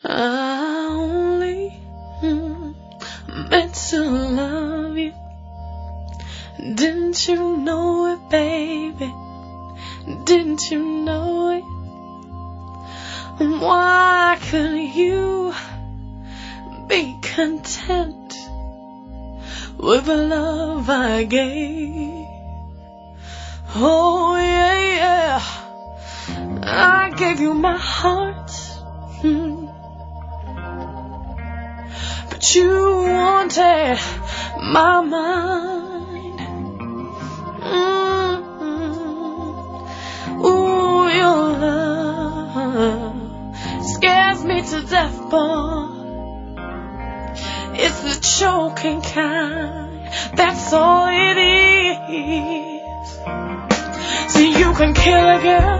I only meant to love you. Didn't you know it, baby? Didn't you know it? Why couldn't you be content with the love I gave? Oh yeah, I gave you my heart, but you wanted my mind. Ooh, your love scares me to death, boy. It's the choking kind, that's all it is. So you can kill a girl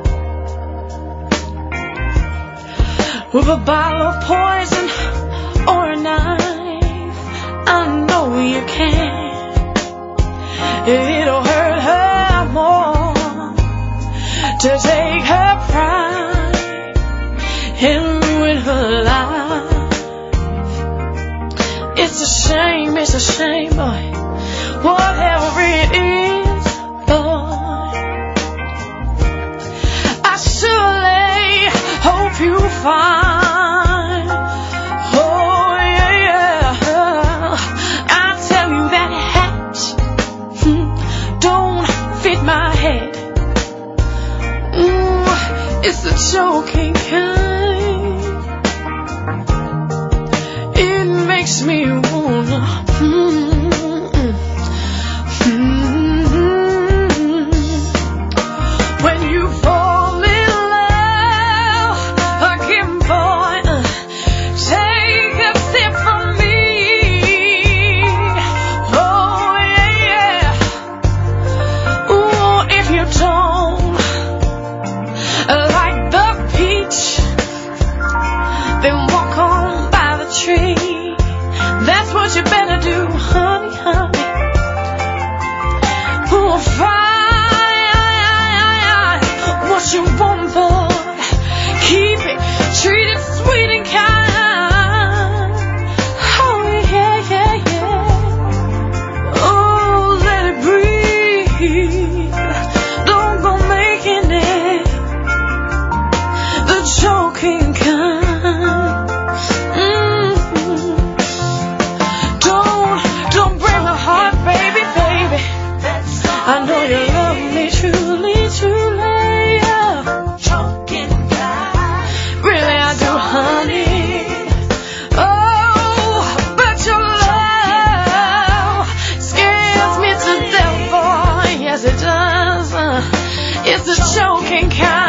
with a bottle of poison or a knife. I know you can. It'll hurt her more to take her pride and ruin her life. It's a shame, boy. Whatever it is, boy, I surely hope you find. Oh yeah, I tell you that hat don't fit my head. It's the choking kind. It makes me wanna when you fall in love again, boy, take a sip from me. Oh yeah, ooh, if you don't like the peach, then walk on by the tree. That's what you better do, honey, honey. Ooh, find what you want, boy. Keep it, treat it sweet and kind. Oh yeah, yeah, yeah. Oh, let it breathe. Don't go making it the choking kind. Don't break my heart, baby, baby. I know you love me truly, truly, yeah. Really I do, honey. Oh, but your love scares me to death, boy. Yes, it does. It's the choking kind.